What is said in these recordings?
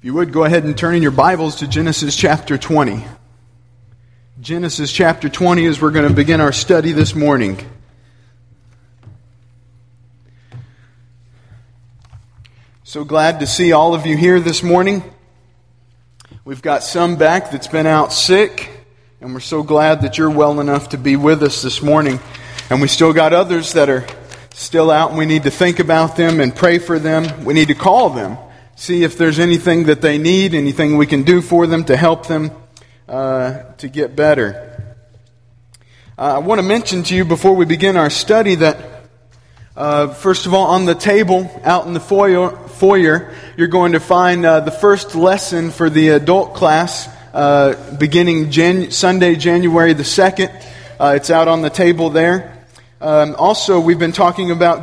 you would, go ahead and turn in your Bibles to Genesis chapter 20. Genesis chapter 20 is where we're going to begin our study this morning. So glad to see all of you here this morning. We've got some back that's been out sick, and we're so glad that you're well enough to be with us this morning. And we still got others that are still out, and we need to think about them and pray for them. We need to call them. See if there's anything that they need, anything we can do for them to help them to get better. I want to mention to you before we begin our study that, first of all, on the table out in the foyer, you're going to find the first lesson for the adult class beginning Sunday, January the 2nd. It's out on the table there. Also, we've been talking about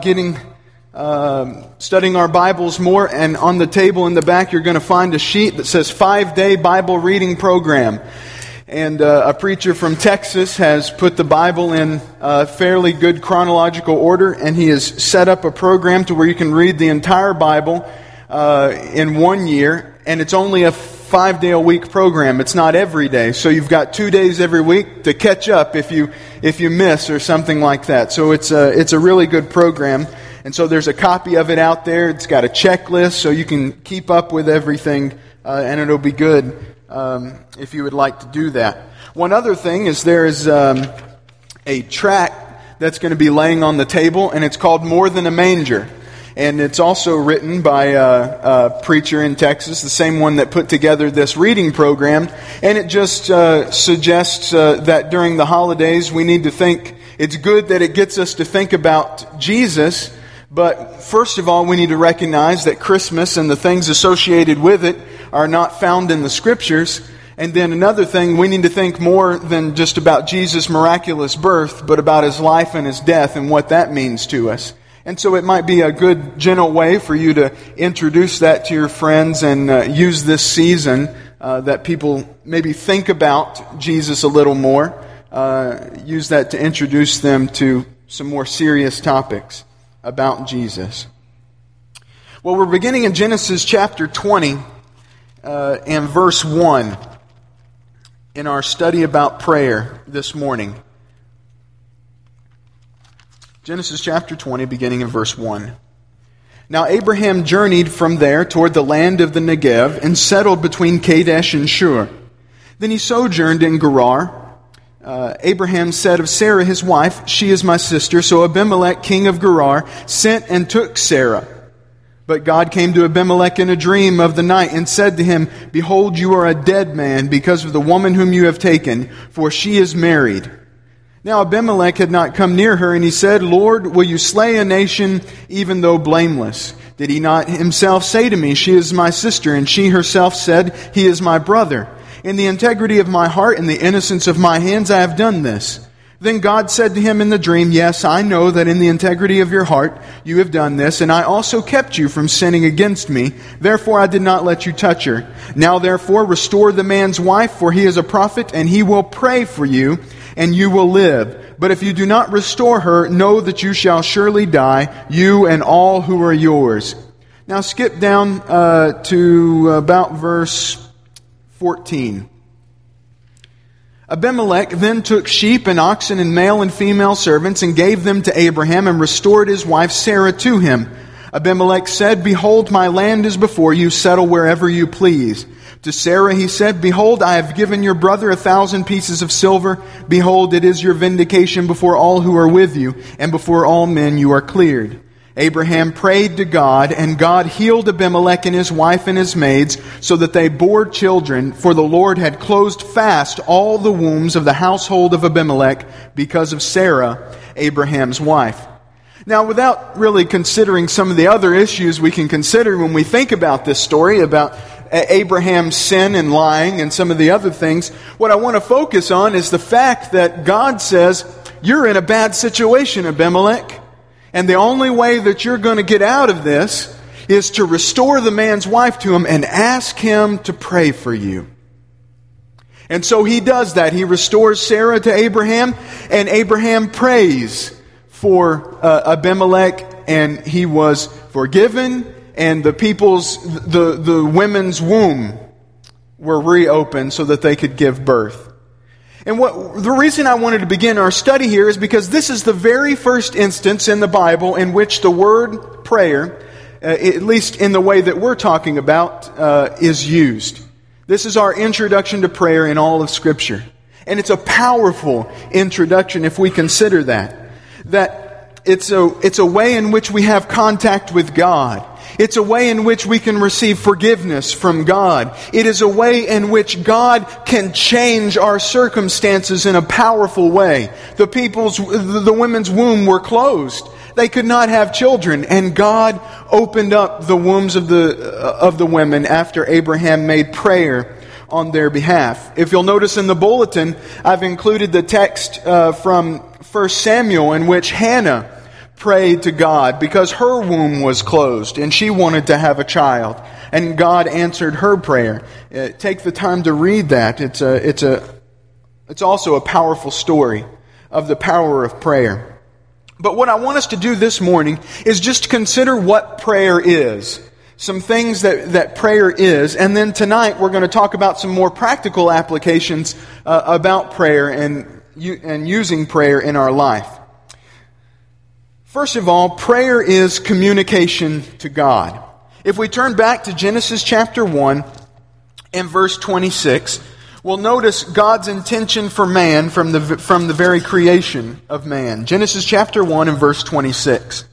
studying our Bibles more, and on the table in the back you're going to find a sheet that says 5-day Bible reading program. And a preacher from Texas has put the Bible in fairly good chronological order, and he has set up a program to where you can read the entire Bible in 1 year, and it's only a 5-day-a-week program. It's not every day, so you've got 2 days every week to catch up if you miss or something like that. So it's a really good program. And so there's a copy of it out there. It's got a checklist so you can keep up with everything, and it'll be good if you would like to do that. One other thing is there is a tract that's going to be laying on the table, and it's called More Than a Manger. And it's also written by a preacher in Texas, the same one that put together this reading program. And it just suggests that during the holidays we need to think, it's good that it gets us to think about Jesus. But first of all, we need to recognize that Christmas and the things associated with it are not found in the Scriptures. And then another thing, we need to think more than just about Jesus' miraculous birth, but about His life and His death and what that means to us. And so it might be a good, gentle way for you to introduce that to your friends and use this season that people maybe think about Jesus a little more. Use that to introduce them to some more serious topics about Jesus. Well, we're beginning in Genesis chapter 20 and verse 1 in our study about prayer this morning. Genesis chapter 20, beginning in verse 1. Now Abraham journeyed from there toward the land of the Negev and settled between Kadesh and Shur. Then he sojourned in Gerar. Abraham said of Sarah his wife, "She is my sister." So Abimelech, king of Gerar, sent and took Sarah. But God came to Abimelech in a dream of the night and said to him, "Behold, you are a dead man because of the woman whom you have taken, for she is married." Now Abimelech had not come near her, and he said, "Lord, will you slay a nation even though blameless? Did he not himself say to me, 'She is my sister,' and she herself said, 'He is my brother'? In the integrity of my heart and the innocence of my hands I have done this." Then God said to him in the dream, "Yes, I know that in the integrity of your heart you have done this, and I also kept you from sinning against me. Therefore I did not let you touch her. Now therefore restore the man's wife, for he is a prophet, and he will pray for you, and you will live. But if you do not restore her, know that you shall surely die, you and all who are yours." Now skip down to about verse 14. Abimelech then took sheep and oxen and male and female servants and gave them to Abraham and restored his wife Sarah to him. Abimelech said, "Behold, my land is before you, settle wherever you please." To Sarah he said, "Behold, I have given your brother 1,000 pieces of silver. Behold, it is your vindication before all who are with you, and before all men you are cleared." Abraham prayed to God, and God healed Abimelech and his wife and his maids, so that they bore children, for the Lord had closed fast all the wombs of the household of Abimelech because of Sarah, Abraham's wife. Now, without really considering some of the other issues we can consider when we think about this story, about Abraham's sin and lying and some of the other things, what I want to focus on is the fact that God says, "You're in a bad situation, Abimelech. And the only way that you're going to get out of this is to restore the man's wife to him and ask him to pray for you." And so he does that. He restores Sarah to Abraham, and Abraham prays for Abimelech, and he was forgiven, and the women's womb were reopened so that they could give birth. And the reason I wanted to begin our study here is because this is the very first instance in the Bible in which the word prayer, at least in the way that we're talking about, is used. This is our introduction to prayer in all of Scripture. And it's a powerful introduction if we consider that it's a way in which we have contact with God. It's a way in which we can receive forgiveness from God. It is a way in which God can change our circumstances in a powerful way. The women's womb were closed. They could not have children, and God opened up the wombs of the women after Abraham made prayer on their behalf. If you'll notice in the bulletin, I've included the text from 1 Samuel in which Hannah prayed to God because her womb was closed and she wanted to have a child, and God answered her prayer. Take the time to read that. It's also a powerful story of the power of prayer. But what I want us to do this morning is just consider what prayer is. Some things that prayer is. And then tonight we're going to talk about some more practical applications about prayer and using prayer in our life. First of all, prayer is communication to God. If we turn back to Genesis chapter 1 and verse 26, we'll notice God's intention for man from the very creation of man. Genesis chapter 1 and verse 26.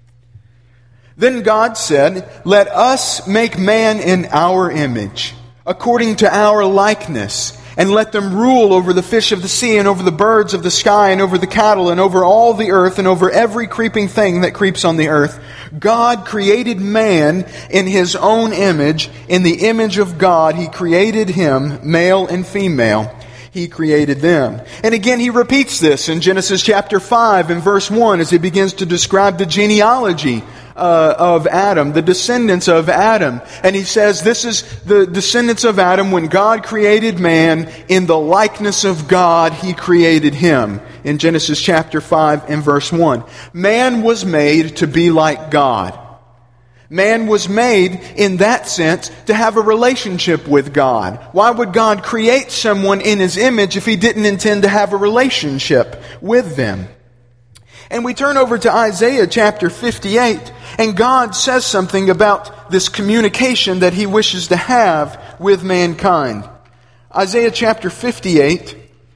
Then God said, "Let us make man in our image, according to our likeness, and let them rule over the fish of the sea, and over the birds of the sky, and over the cattle, and over all the earth, and over every creeping thing that creeps on the earth." God created man in His own image. In the image of God, He created him, male and female. He created them. And again, He repeats this in Genesis chapter 5 and verse 1 as He begins to describe the genealogy of Adam, the descendants of Adam. And He says, this is the descendants of Adam when God created man. In the likeness of God, He created him. In Genesis chapter 5 and verse 1. Man was made to be like God. Man was made, in that sense, to have a relationship with God. Why would God create someone in His image if He didn't intend to have a relationship with them? And we turn over to Isaiah chapter 58, and God says something about this communication that He wishes to have with mankind. Isaiah chapter 58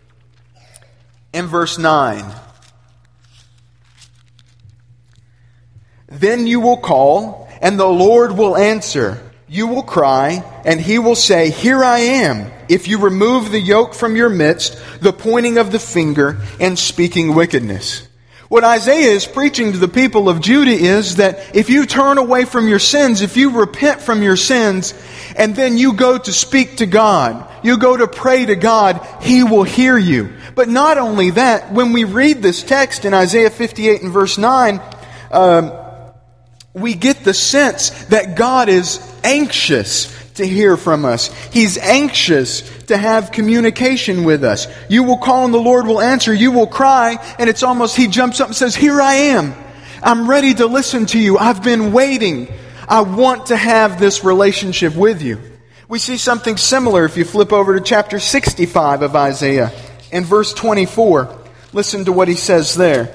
and verse 9. "Then you will call, and the Lord will answer. You will cry, and He will say, 'Here I am,' if you remove the yoke from your midst, the pointing of the finger, and speaking wickedness." What Isaiah is preaching to the people of Judah is that if you turn away from your sins, if you repent from your sins, and then you go to speak to God, you go to pray to God, He will hear you. But not only that, when we read this text in Isaiah 58 and verse 9, we get the sense that God is anxious to hear from us. He's anxious to have communication with us. You will call and the Lord will answer. You will cry, and it's almost He jumps up and says, "Here I am. I'm ready to listen to you. I've been waiting. I want to have this relationship with you." We see something similar if you flip over to chapter 65 of Isaiah and verse 24. Listen to what he says there.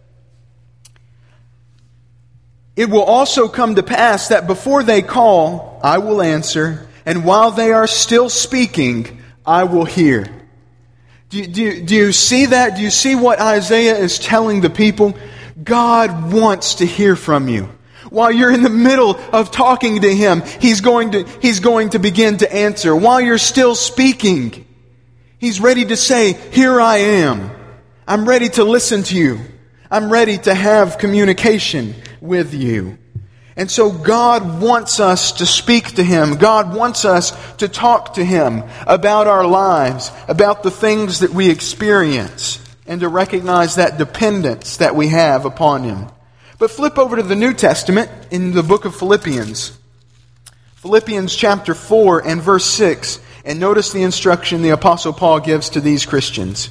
"It will also come to pass that before they call, I will answer, and while they are still speaking, I will hear." Do you see that? Do you see what Isaiah is telling the people? God wants to hear from you. While you're in the middle of talking to Him, He's going to begin to answer. While you're still speaking, He's ready to say, "Here I am. I'm ready to listen to you. I'm ready to have communication with you." And so God wants us to speak to Him. God wants us to talk to Him about our lives, about the things that we experience, and to recognize that dependence that we have upon Him. But flip over to the New Testament in the book of Philippians. Philippians chapter 4 and verse 6. And notice the instruction the Apostle Paul gives to these Christians.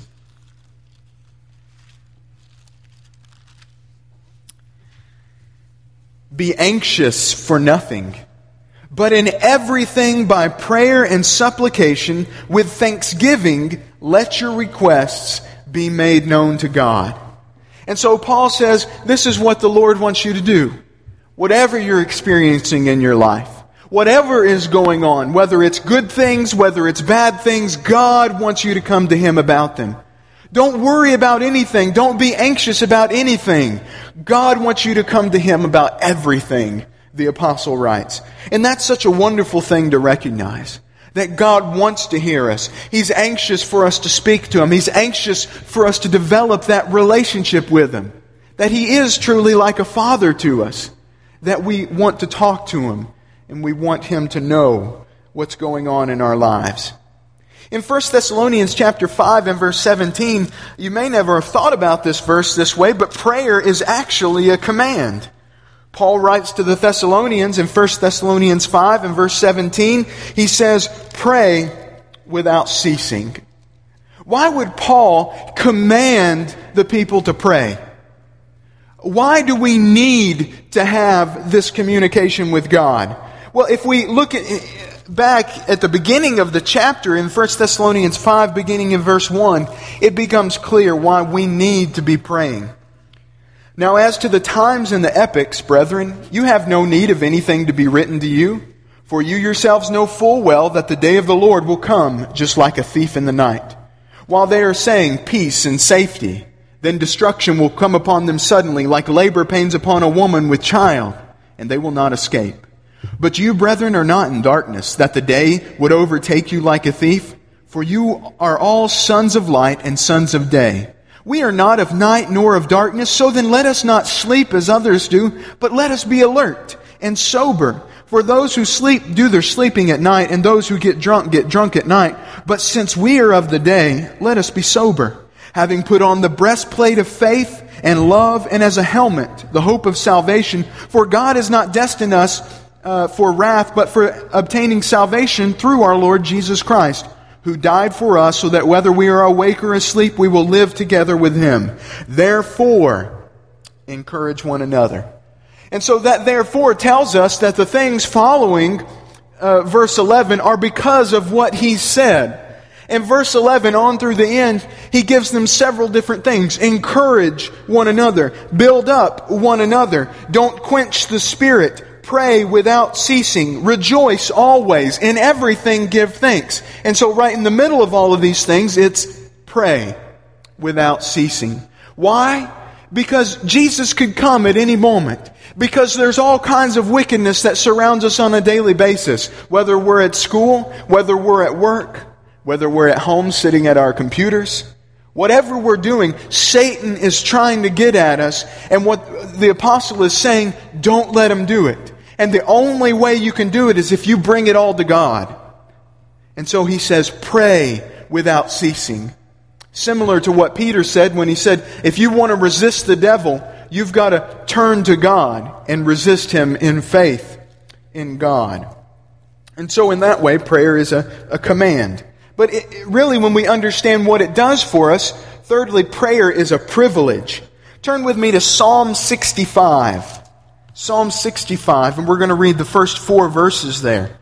be anxious for nothing, but in everything by prayer and supplication with thanksgiving, let your requests be made known to God. And so Paul says, this is what the Lord wants you to do. Whatever you're experiencing in your life, whatever is going on, whether it's good things, whether it's bad things, God wants you to come to Him about them. Don't worry about anything. Don't be anxious about anything. God wants you to come to Him about everything, the apostle writes. And that's such a wonderful thing to recognize, that God wants to hear us. He's anxious for us to speak to Him. He's anxious for us to develop that relationship with Him. That He is truly like a father to us. That we want to talk to Him and we want Him to know what's going on in our lives. In 1 Thessalonians chapter 5 and verse 17, you may never have thought about this verse this way, but prayer is actually a command. Paul writes to the Thessalonians in 1 Thessalonians 5 and verse 17, he says, pray without ceasing. Why would Paul command the people to pray? Why do we need to have this communication with God? Well, if we look back at the beginning of the chapter in 1 Thessalonians 5, beginning in verse 1, it becomes clear why we need to be praying. Now, as to the times and the epochs, brethren, you have no need of anything to be written to you, for you yourselves know full well that the day of the Lord will come just like a thief in the night. While they are saying peace and safety, then destruction will come upon them suddenly, like labor pains upon a woman with child, and they will not escape. But you, brethren, are not in darkness, that the day would overtake you like a thief. For you are all sons of light and sons of day. We are not of night nor of darkness, so then let us not sleep as others do, but let us be alert and sober. For those who sleep do their sleeping at night, and those who get drunk at night. But since we are of the day, let us be sober, having put on the breastplate of faith and love, and as a helmet, the hope of salvation. For God has not destined us for wrath, but for obtaining salvation through our Lord Jesus Christ, who died for us, so that whether we are awake or asleep, we will live together with Him. Therefore, encourage one another. And so that therefore tells us that the things following verse 11 are because of what He said. In verse 11 on through the end, He gives them several different things. Encourage one another. Build up one another. Don't quench the Spirit. Pray without ceasing. Rejoice always. In everything give thanks. And so right in the middle of all of these things, it's pray without ceasing. Why? Because Jesus could come at any moment. Because there's all kinds of wickedness that surrounds us on a daily basis. Whether we're at school, whether we're at work, whether we're at home sitting at our computers. Whatever we're doing, Satan is trying to get at us. And what the apostle is saying, don't let him do it. And the only way you can do it is if you bring it all to God. And so he says, pray without ceasing. Similar to what Peter said when he said, if you want to resist the devil, you've got to turn to God and resist him in faith in God. And so in that way, prayer is a command. But really, when we understand what it does for us, thirdly, prayer is a privilege. Turn with me to Psalm 65. Psalm 65, and we're going to read the first 4 verses there.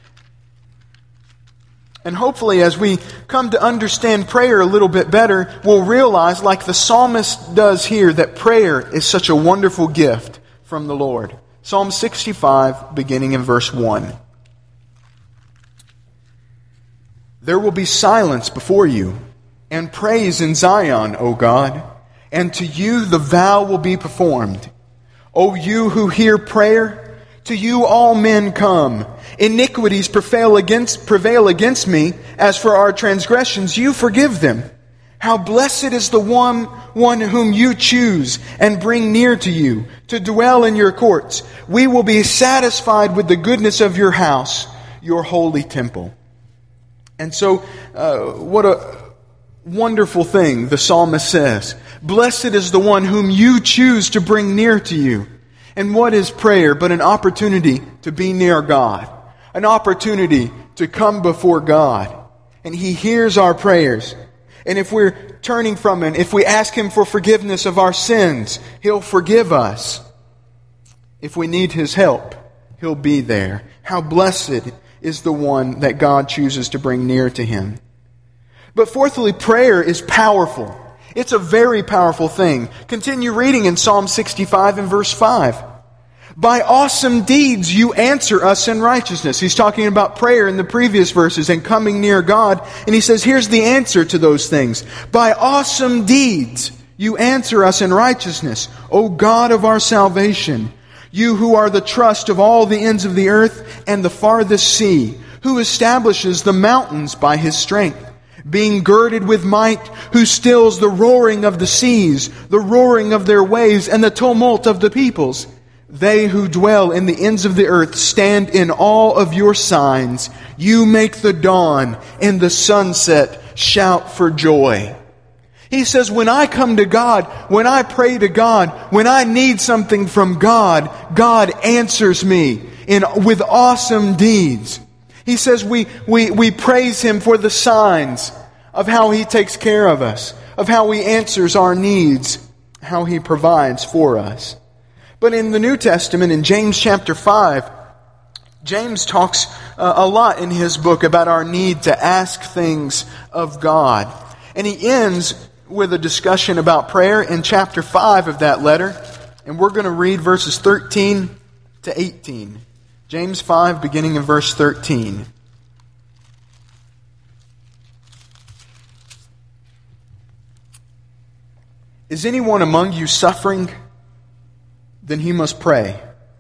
And hopefully, as we come to understand prayer a little bit better, we'll realize, like the psalmist does here, that prayer is such a wonderful gift from the Lord. Psalm 65, beginning in verse 1. There will be silence before you, and praise in Zion, O God, and to you the vow will be performed. O you who hear prayer, to you all men come. Iniquities prevail against me. As for our transgressions, you forgive them. How blessed is the one whom you choose and bring near to you, to dwell in your courts. We will be satisfied with the goodness of your house, your holy temple. And so, what a wonderful thing the psalmist says. Blessed is the one whom you choose to bring near to you. And what is prayer but an opportunity to be near God? An opportunity to come before God. And He hears our prayers. And if we're turning from Him, if we ask Him for forgiveness of our sins, He'll forgive us. If we need His help, He'll be there. How blessed is the one that God chooses to bring near to Him. But fourthly, prayer is powerful. It's a very powerful thing. Continue reading in Psalm 65 and verse 5. By awesome deeds you answer us in righteousness. He's talking about prayer in the previous verses and coming near God. And he says, here's the answer to those things. By awesome deeds you answer us in righteousness, O God of our salvation. You who are the trust of all the ends of the earth and the farthest sea, who establishes the mountains by His strength, being girded with might, who stills the roaring of the seas, the roaring of their waves, and the tumult of the peoples. They who dwell in the ends of the earth stand in awe of your signs. You make the dawn and the sunset shout for joy. He says, when I come to God, when I pray to God, when I need something from God, God answers me with awesome deeds. He says we praise Him for the signs of how He takes care of us, of how He answers our needs, how He provides for us. But in the New Testament, in James chapter 5, James talks a lot in his book about our need to ask things of God. And he ends with a discussion about prayer in chapter 5 of that letter. And we're going to read verses 13 to 18. James 5, beginning in verse 13. Is anyone among you suffering? Then he must pray.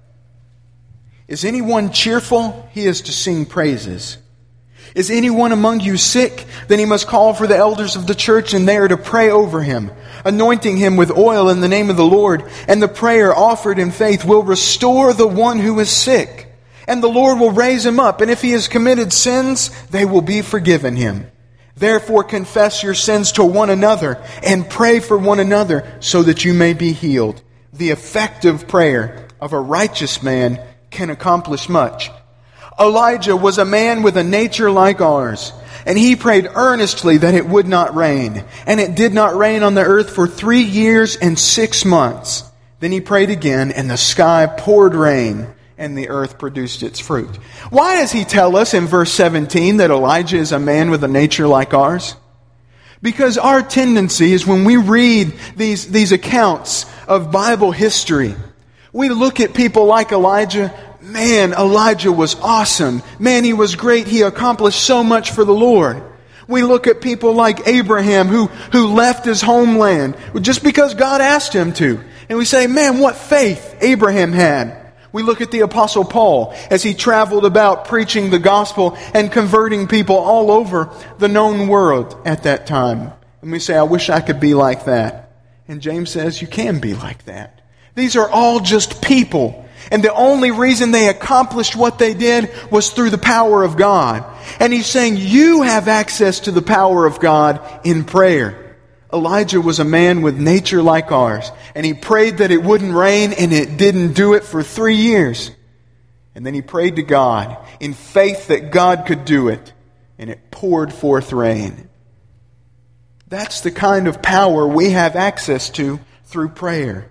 Is anyone cheerful? He is to sing praises. Is anyone among you sick? Then he must call for the elders of the church, and they are to pray over him, anointing him with oil in the name of the Lord. And the prayer offered in faith will restore the one who is sick, and the Lord will raise him up. And if he has committed sins, they will be forgiven him. Therefore confess your sins to one another, and pray for one another, so that you may be healed. The effective prayer of a righteous man can accomplish much. Elijah was a man with a nature like ours, and he prayed earnestly that it would not rain. And it did not rain on the earth for 3 years and 6 months. Then he prayed again, and the sky poured rain, and the earth produced its fruit. Why does he tell us in verse 17 that Elijah is a man with a nature like ours? Because our tendency is when we read these accounts of Bible history, we look at people like Elijah. Man, Elijah was awesome. Man, he was great. He accomplished so much for the Lord. We look at people like Abraham who left his homeland just because God asked him to. And we say, man, what faith Abraham had. We look at the Apostle Paul as he traveled about preaching the gospel and converting people all over the known world at that time. And we say, I wish I could be like that. And James says, you can be like that. These are all just people. And the only reason they accomplished what they did was through the power of God. And he's saying, you have access to the power of God in prayer. Elijah was a man with nature like ours. And he prayed that it wouldn't rain, and it didn't do it for 3 years. And then he prayed to God in faith that God could do it. And it poured forth rain. That's the kind of power we have access to through prayer.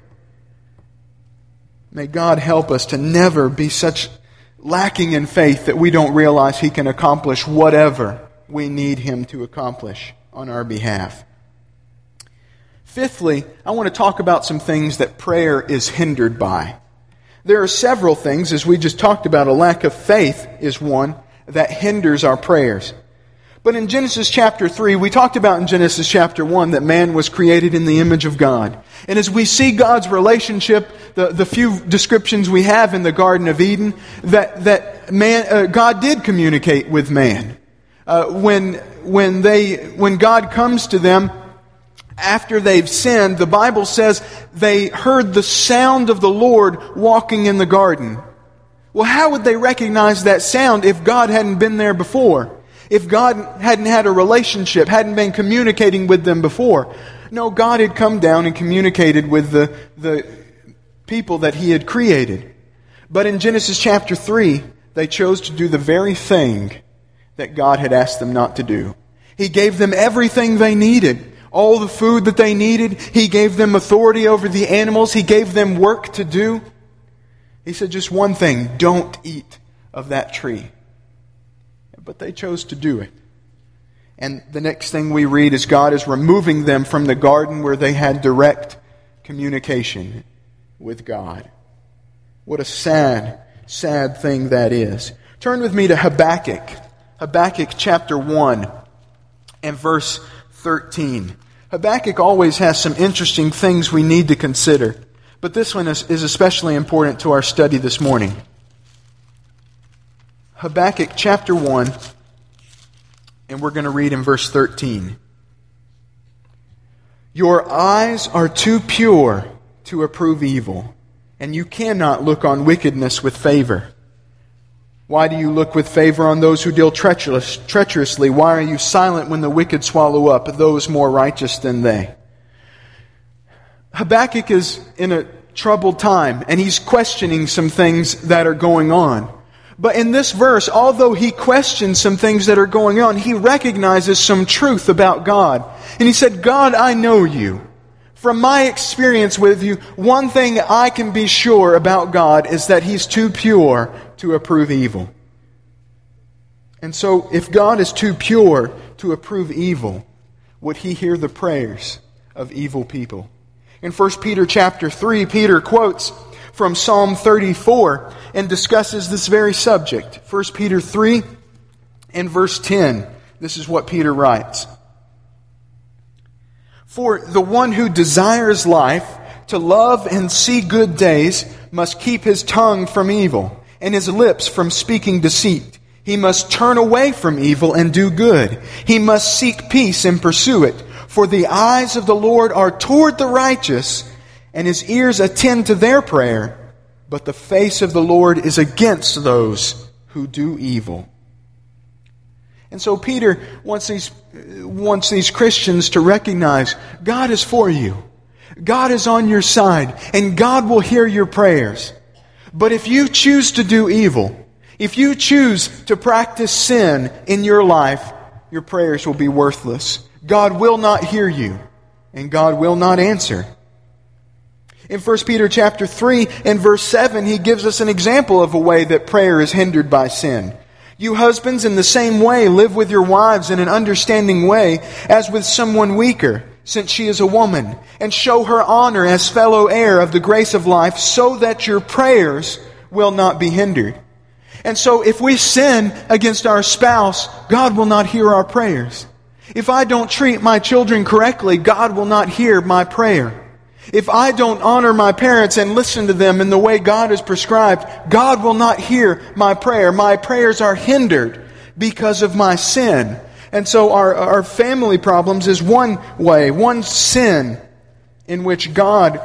May God help us to never be such lacking in faith that we don't realize He can accomplish whatever we need Him to accomplish on our behalf. Fifthly, I want to talk about some things that prayer is hindered by. There are several things, as we just talked about. A lack of faith is one that hinders our prayers. But in Genesis chapter 3, we talked about in Genesis chapter 1 that man was created in the image of God. And as we see God's relationship, the few descriptions we have in the Garden of Eden, that man, God did communicate with man. When God comes to them after they've sinned, the Bible says they heard the sound of the Lord walking in the garden. Well, how would they recognize that sound if God hadn't been there before? If God hadn't had a relationship, hadn't been communicating with them before? No, God had come down and communicated with the people that He had created. But in Genesis chapter 3, they chose to do the very thing that God had asked them not to do. He gave them everything they needed, all the food that they needed. He gave them authority over the animals. He gave them work to do. He said just one thing: don't eat of that tree. But they chose to do it. And the next thing we read is God is removing them from the garden where they had direct communication with God. What a sad, sad thing that is. Turn with me to Habakkuk. Habakkuk chapter 1 and verse 13. Habakkuk always has some interesting things we need to consider. But this one is especially important to our study this morning. Habakkuk chapter 1, and we're going to read in verse 13. Your eyes are too pure to approve evil, and you cannot look on wickedness with favor. Why do you look with favor on those who deal treacherously? Why are you silent when the wicked swallow up those more righteous than they? Habakkuk is in a troubled time, and he's questioning some things that are going on. But in this verse, although he questions some things that are going on, he recognizes some truth about God. And he said, God, I know you. From my experience with you, one thing I can be sure about God is that He's too pure to approve evil. And so, if God is too pure to approve evil, would He hear the prayers of evil people? In 1 Peter chapter 3, Peter quotes from Psalm 34 and discusses this very subject. 1 Peter 3 and verse 10. This is what Peter writes. For the one who desires life, to love and see good days, must keep his tongue from evil, and his lips from speaking deceit. He must turn away from evil and do good. He must seek peace and pursue it. For the eyes of the Lord are toward the righteous, and His ears attend to their prayer, but the face of the Lord is against those who do evil. And so Peter wants these Christians to recognize God is for you. God is on your side, and God will hear your prayers. But if you choose to do evil, if you choose to practice sin in your life, your prayers will be worthless. God will not hear you, and God will not answer. In 1 Peter chapter 3 and verse 7, he gives us an example of a way that prayer is hindered by sin. You husbands, in the same way, live with your wives in an understanding way, as with someone weaker, since she is a woman, and show her honor as fellow heir of the grace of life, so that your prayers will not be hindered. And so if we sin against our spouse, God will not hear our prayers. If I don't treat my children correctly, God will not hear my prayer. If I don't honor my parents and listen to them in the way God has prescribed, God will not hear my prayer. My prayers are hindered because of my sin. And so our family problems is one way, one sin in which we're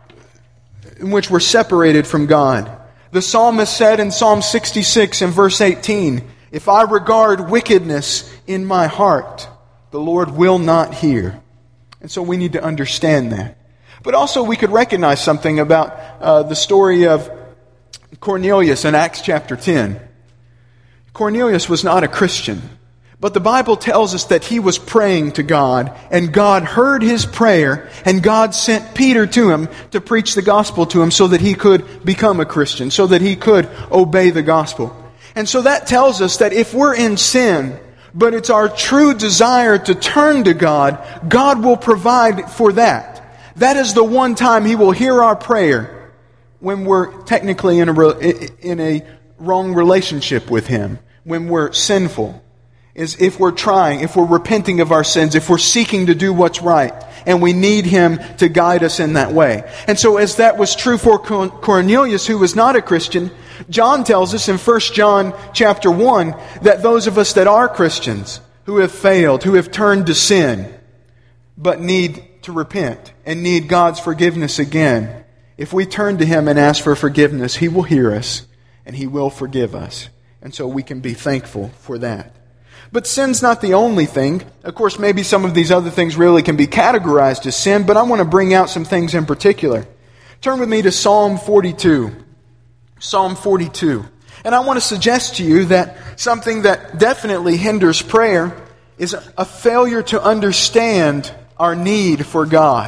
separated from God. The psalmist said in Psalm 66 and verse 18, if I regard wickedness in my heart, the Lord will not hear. And so we need to understand that. But also we could recognize something about the story of Cornelius in Acts chapter 10. Cornelius was not a Christian, but the Bible tells us that he was praying to God, and God heard his prayer, and God sent Peter to him to preach the gospel to him so that he could become a Christian, so that he could obey the gospel. And so that tells us that if we're in sin, but it's our true desire to turn to God, God will provide for that. That is the one time He will hear our prayer, when we're technically in a wrong relationship with Him, when we're sinful, is if we're repenting of our sins, if we're seeking to do what's right, and we need Him to guide us in that way. And so as that was true for Cornelius, who was not a Christian, John tells us in 1 John chapter 1 that those of us that are Christians, who have failed, who have turned to sin, but need to repent and need God's forgiveness again, if we turn to Him and ask for forgiveness, He will hear us and He will forgive us. And so we can be thankful for that. But sin's not the only thing. Of course, maybe some of these other things really can be categorized as sin, but I want to bring out some things in particular. Turn with me to Psalm 42. Psalm 42. And I want to suggest to you that something that definitely hinders prayer is a failure to understand our need for God.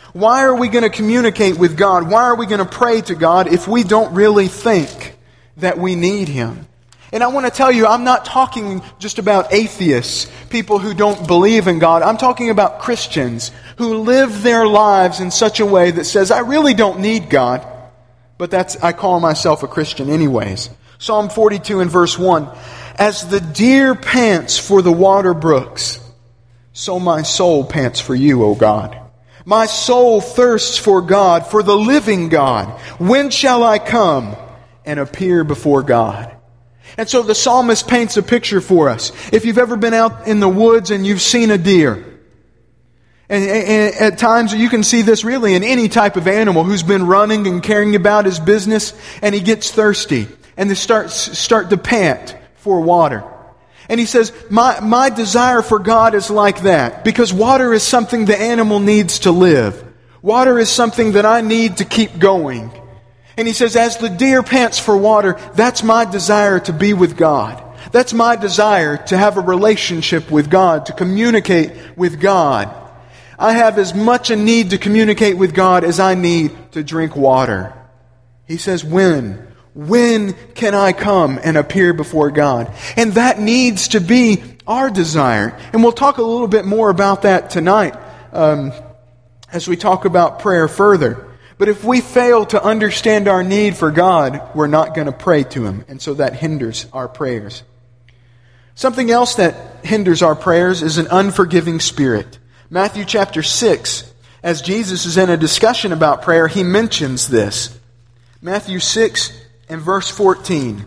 Why are we going to communicate with God? Why are we going to pray to God if we don't really think that we need Him? And I want to tell you, I'm not talking just about atheists, people who don't believe in God. I'm talking about Christians who live their lives in such a way that says, I really don't need God, but I call myself a Christian anyways. Psalm 42 and verse 1, as the deer pants for the water brooks, so my soul pants for you, O God. My soul thirsts for God, for the living God. When shall I come and appear before God? And so the psalmist paints a picture for us. If you've ever been out in the woods and you've seen a deer, and at times you can see this really in any type of animal who's been running and caring about his business, and he gets thirsty, and they start to pant for water. And he says, my desire for God is like that, because water is something the animal needs to live. Water is something that I need to keep going. And he says, as the deer pants for water, that's my desire to be with God. That's my desire to have a relationship with God, to communicate with God. I have as much a need to communicate with God as I need to drink water. He says, when can I come and appear before God? And that needs to be our desire. And we'll talk a little bit more about that tonight as we talk about prayer further. But if we fail to understand our need for God, we're not going to pray to Him. And so that hinders our prayers. Something else that hinders our prayers is an unforgiving spirit. Matthew chapter 6, as Jesus is in a discussion about prayer, He mentions this. Matthew 6 and verse 14.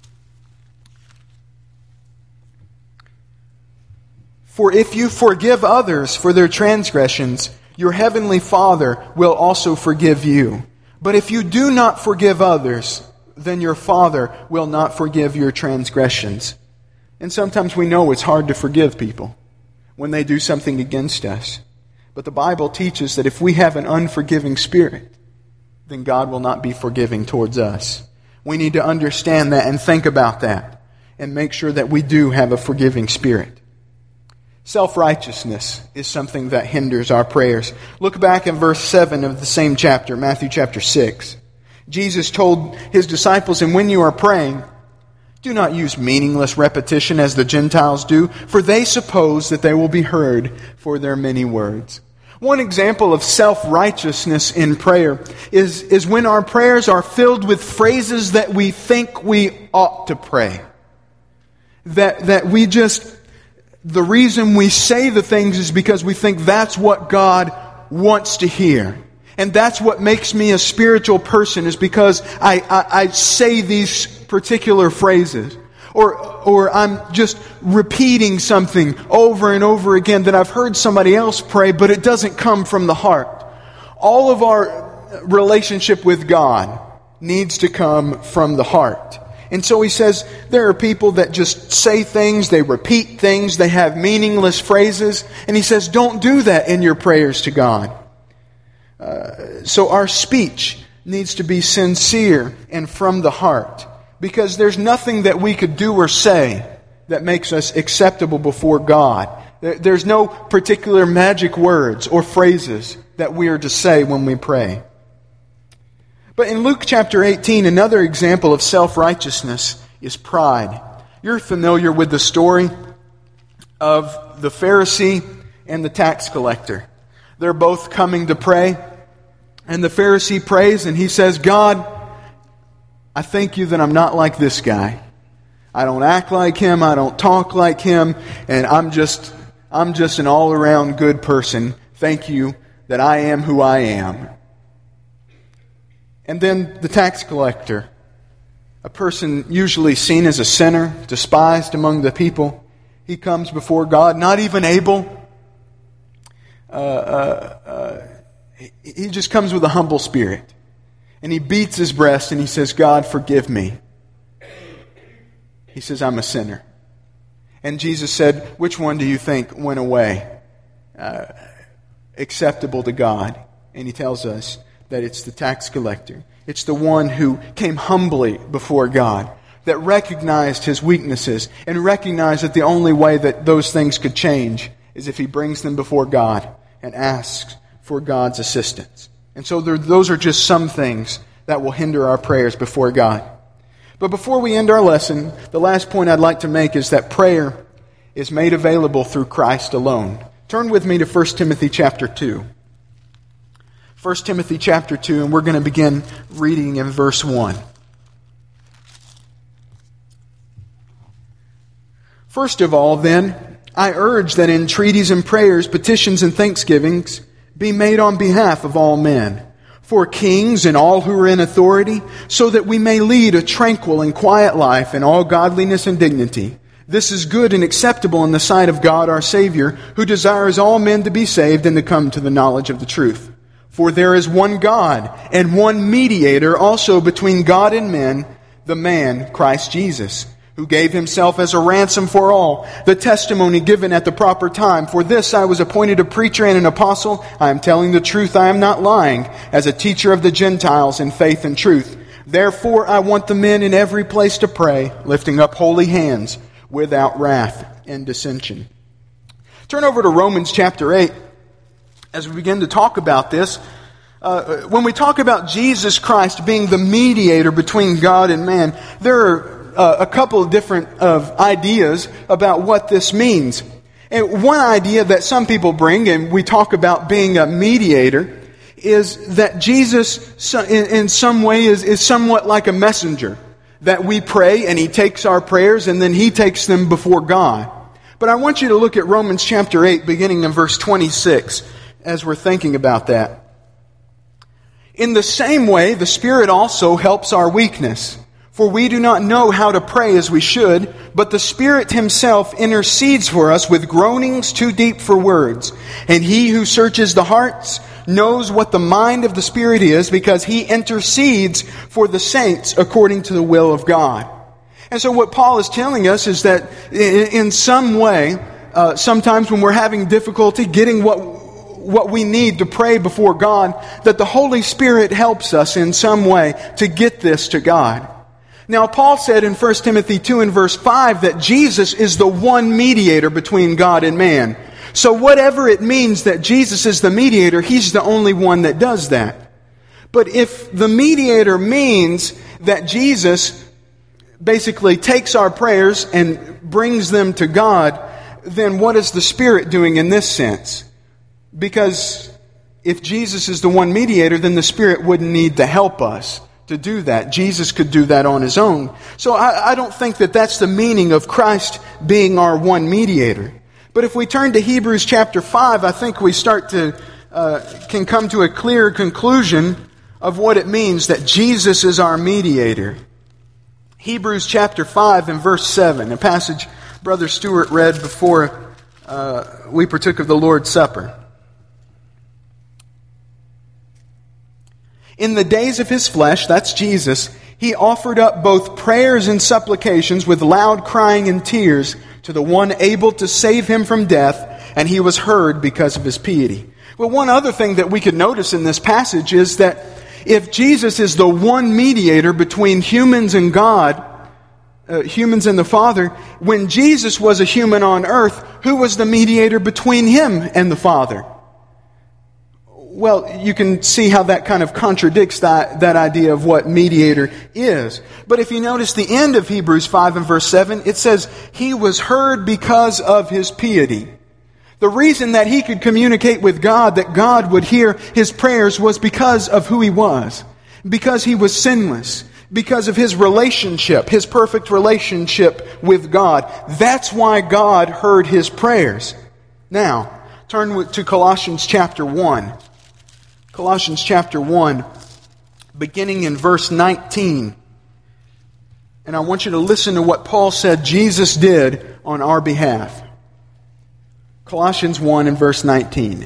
For if you forgive others for their transgressions, your heavenly Father will also forgive you. But if you do not forgive others, then your Father will not forgive your transgressions. And sometimes we know it's hard to forgive people when they do something against us. But the Bible teaches that if we have an unforgiving spirit, then God will not be forgiving towards us. We need to understand that and think about that and make sure that we do have a forgiving spirit. Self-righteousness is something that hinders our prayers. Look back in verse 7 of the same chapter, Matthew chapter 6. Jesus told His disciples, and when you are praying, do not use meaningless repetition as the Gentiles do, for they suppose that they will be heard for their many words. One example of self-righteousness in prayer is when our prayers are filled with phrases that we think we ought to pray. That we just... The reason we say the things is because we think that's what God wants to hear. And that's what makes me a spiritual person, is because I say these particular phrases. Or I'm just repeating something over and over again that I've heard somebody else pray, but it doesn't come from the heart. All of our relationship with God needs to come from the heart. And so he says there are people that just say things, they repeat things, they have meaningless phrases. And he says, don't do that in your prayers to God. So our speech needs to be sincere and from the heart. Because there's nothing that we could do or say that makes us acceptable before God. There's no particular magic words or phrases that we are to say when we pray. But in Luke chapter 18, another example of self-righteousness is pride. You're familiar with the story of the Pharisee and the tax collector. They're both coming to pray, and the Pharisee prays and he says, God, I thank you that I'm not like this guy. I don't act like him, I don't talk like him, and I'm just an all-around good person. Thank you that I am who I am. And then the tax collector, a person usually seen as a sinner, despised among the people, he comes before God, not even able. He just comes with a humble spirit. And he beats his breast and he says, God, forgive me. He says, I'm a sinner. And Jesus said, which one do you think went away acceptable to God? And he tells us that it's the tax collector. It's the one who came humbly before God, that recognized his weaknesses and recognized that the only way that those things could change is if he brings them before God and asks for God's assistance. And so those are just some things that will hinder our prayers before God. But before we end our lesson, the last point I'd like to make is that prayer is made available through Christ alone. Turn with me to 1 Timothy chapter 2. 1 Timothy chapter 2, and we're going to begin reading in verse 1. First of all, then, I urge that entreaties and prayers, petitions and thanksgivings be made on behalf of all men, for kings and all who are in authority, so that we may lead a tranquil and quiet life in all godliness and dignity. This is good and acceptable in the sight of God our Savior, who desires all men to be saved and to come to the knowledge of the truth. For there is one God and one mediator also between God and men, the man Christ Jesus, who gave himself as a ransom for all, the testimony given at the proper time. For this I was appointed a preacher and an apostle. I am telling the truth, I am not lying, as a teacher of the Gentiles in faith and truth. Therefore I want the men in every place to pray, lifting up holy hands, without wrath and dissension. Turn over to Romans chapter 8. As we begin to talk about this, when we talk about Jesus Christ being the mediator between God and man, there are a couple of different ideas about what this means. And one idea that some people bring, and we talk about being a mediator, is that Jesus in some way is somewhat like a messenger. That we pray and He takes our prayers and then He takes them before God. But I want you to look at Romans chapter 8 beginning in verse 26 as we're thinking about that. In the same way, the Spirit also helps our weakness. For we do not know how to pray as we should, but the Spirit Himself intercedes for us with groanings too deep for words. And He who searches the hearts knows what the mind of the Spirit is, because He intercedes for the saints according to the will of God. And so what Paul is telling us is that in some way, sometimes when we're having difficulty getting what we need to pray before God, that the Holy Spirit helps us in some way to get this to God. Now, Paul said in 1 Timothy 2 and verse 5 that Jesus is the one mediator between God and man. So whatever it means that Jesus is the mediator, He's the only one that does that. But if the mediator means that Jesus basically takes our prayers and brings them to God, then what is the Spirit doing in this sense? Because if Jesus is the one mediator, then the Spirit wouldn't need to help us to do that. Jesus could do that on His own. So I don't think that that's the meaning of Christ being our one mediator. But if we turn to Hebrews chapter 5, I think we can come to a clear conclusion of what it means that Jesus is our mediator. Hebrews chapter 5 and verse 7, a passage Brother Stewart read before we partook of the Lord's Supper. In the days of His flesh, that's Jesus, He offered up both prayers and supplications with loud crying and tears to the one able to save Him from death, and He was heard because of His piety. Well, one other thing that we could notice in this passage is that if Jesus is the one mediator between humans and God, humans and the Father, when Jesus was a human on earth, who was the mediator between Him and the Father? Well, you can see how that kind of contradicts that idea of what mediator is. But if you notice the end of Hebrews 5 and verse 7, it says, He was heard because of His piety. The reason that He could communicate with God, that God would hear His prayers, was because of who He was. Because He was sinless. Because of His relationship, His perfect relationship with God. That's why God heard His prayers. Now, turn to Colossians chapter 1. Colossians chapter 1, beginning in verse 19. And I want you to listen to what Paul said Jesus did on our behalf. Colossians 1 and verse 19.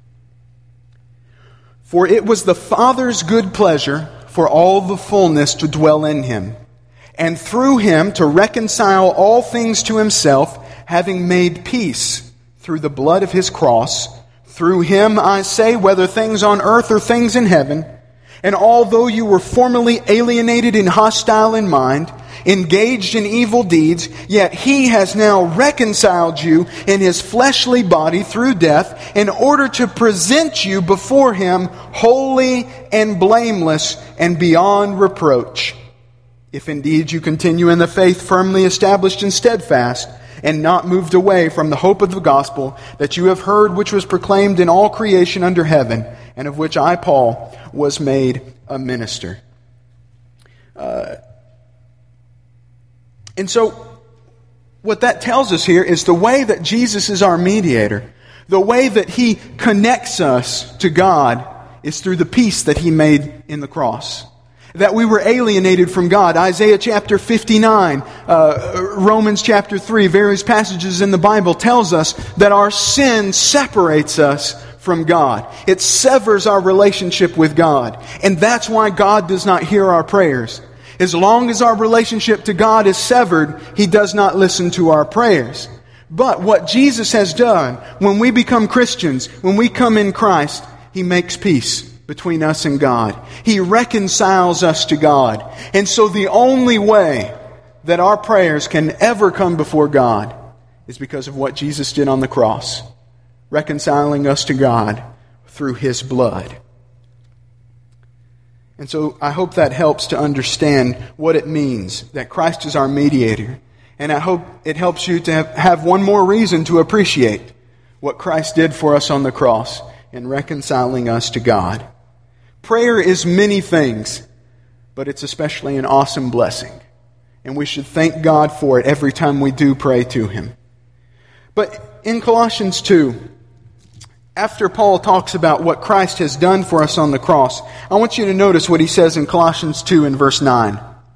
For it was the Father's good pleasure for all the fullness to dwell in Him, and through Him to reconcile all things to Himself, having made peace through the blood of His cross. Through Him, I say, whether things on earth or things in heaven. And although you were formerly alienated and hostile in mind, engaged in evil deeds, yet He has now reconciled you in His fleshly body through death in order to present you before Him holy and blameless and beyond reproach. If indeed you continue in the faith firmly established and steadfast, and not moved away from the hope of the gospel that you have heard, which was proclaimed in all creation under heaven, and of which I, Paul, was made a minister. And so, what that tells us here is the way that Jesus is our mediator, the way that He connects us to God is through the peace that He made in the cross. That we were alienated from God. Isaiah chapter 59, Romans chapter 3, various passages in the Bible tells us that our sin separates us from God. It severs our relationship with God. And that's why God does not hear our prayers. As long as our relationship to God is severed, He does not listen to our prayers. But what Jesus has done, when we become Christians, when we come in Christ, He makes peace between us and God. He reconciles us to God. And so the only way that our prayers can ever come before God is because of what Jesus did on the cross, reconciling us to God through His blood. And so I hope that helps to understand what it means that Christ is our mediator. And I hope it helps you to have one more reason to appreciate what Christ did for us on the cross in reconciling us to God. Prayer is many things, but it's especially an awesome blessing. And we should thank God for it every time we do pray to Him. But in Colossians 2, after Paul talks about what Christ has done for us on the cross, I want you to notice what he says in Colossians 2 in verse 9.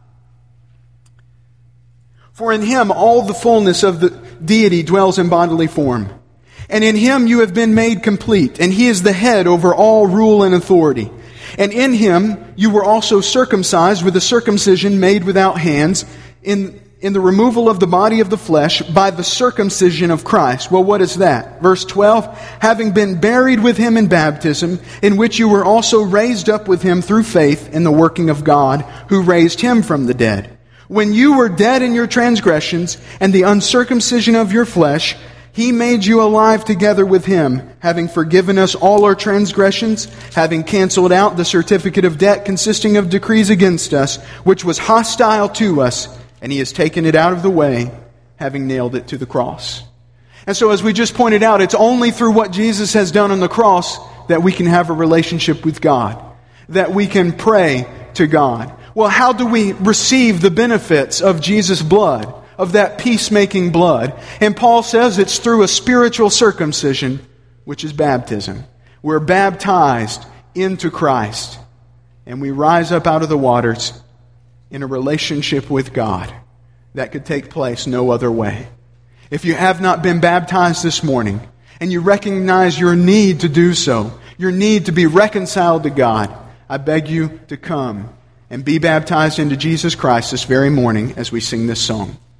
For in Him all the fullness of the deity dwells in bodily form. And in Him you have been made complete, and He is the head over all rule and authority. And in Him you were also circumcised with a circumcision made without hands, in the removal of the body of the flesh by the circumcision of Christ. Well, what is that? Verse 12, having been buried with Him in baptism, in which you were also raised up with Him through faith in the working of God, who raised Him from the dead. When you were dead in your transgressions and the uncircumcision of your flesh, He made you alive together with Him, having forgiven us all our transgressions, having canceled out the certificate of debt consisting of decrees against us, which was hostile to us, and He has taken it out of the way, having nailed it to the cross. And so as we just pointed out, it's only through what Jesus has done on the cross that we can have a relationship with God, that we can pray to God. Well, how do we receive the benefits of Jesus' blood? Of that peacemaking blood. And Paul says it's through a spiritual circumcision, which is baptism. We're baptized into Christ, and we rise up out of the waters in a relationship with God that could take place no other way. If you have not been baptized this morning, and you recognize your need to do so, your need to be reconciled to God, I beg you to come and be baptized into Jesus Christ this very morning as we sing this song.